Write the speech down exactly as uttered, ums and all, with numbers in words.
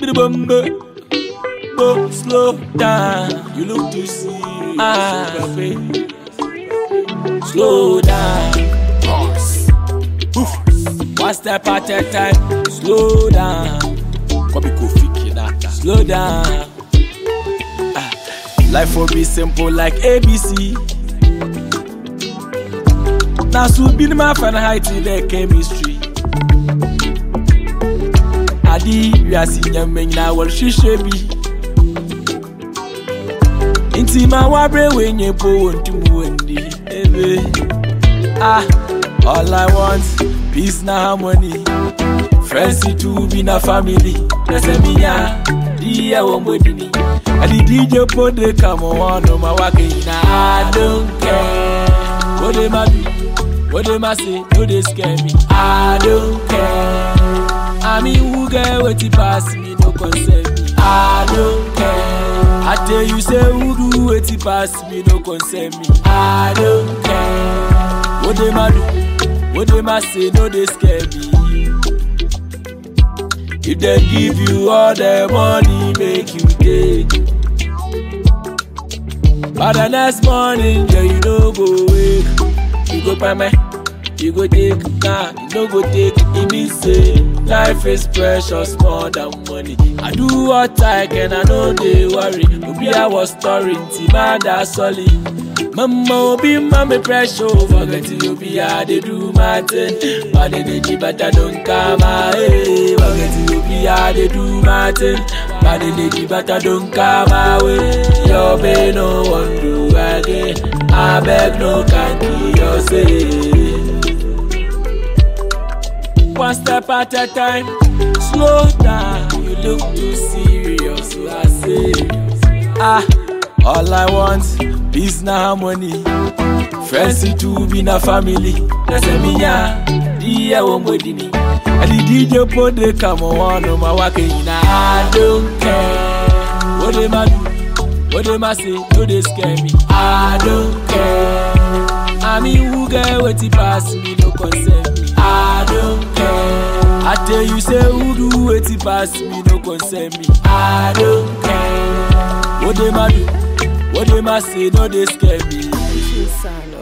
the bumble. Go slow down. You look too serious. Ah, baby. Slow down. Horse. Oof. One step at a time. Slow down. Slow down. Ah. Life will be simple like A B C. Now so be my fan height to the chemistry. Adi we are seeing men now what she should be. Inti ma wabre when you go on to Wendy. Ah, all I want peace na harmony. Friends to be na family. Let's me ya. Dia wombodini. Adi D J put the come on no my walking. I don't care. What they ma do? What they ma say? No they scare me. I don't care. I mean who get what it pass me no concern me. I don't care. I tell you say who do what it pass me no concern me. I don't care. What they ma do? What they ma say? No they scare me. If they give you all the money, make you take. But the next morning, yeah, you no go wake. You go buy my, you go take, nah, you no go take. It means say life is precious more than money. I do what I can, I know they worry. Obi I was storing, Tima that's solid. Mama be mama pressure, forget you be I they do my thing. But they give but I don't come away. Forget you be I they do my thing. But they give but I don't come away. Your be no one do again. I beg no can keep your say. One step at a time, slow down. You look too serious, so I say. Ah, all I want peace na harmony. Friends to be na family. Let's me ya. Dia wombodini. And the D J put the come on no my walking. I don't care. What they ma do? What they ma say? No they scare me. I don't care. I mean who get what it pass me no concern me. I don't care. I tell you say who do what it pass me no concern me. I don't care. What they ma do? What they ma say? No they scare me.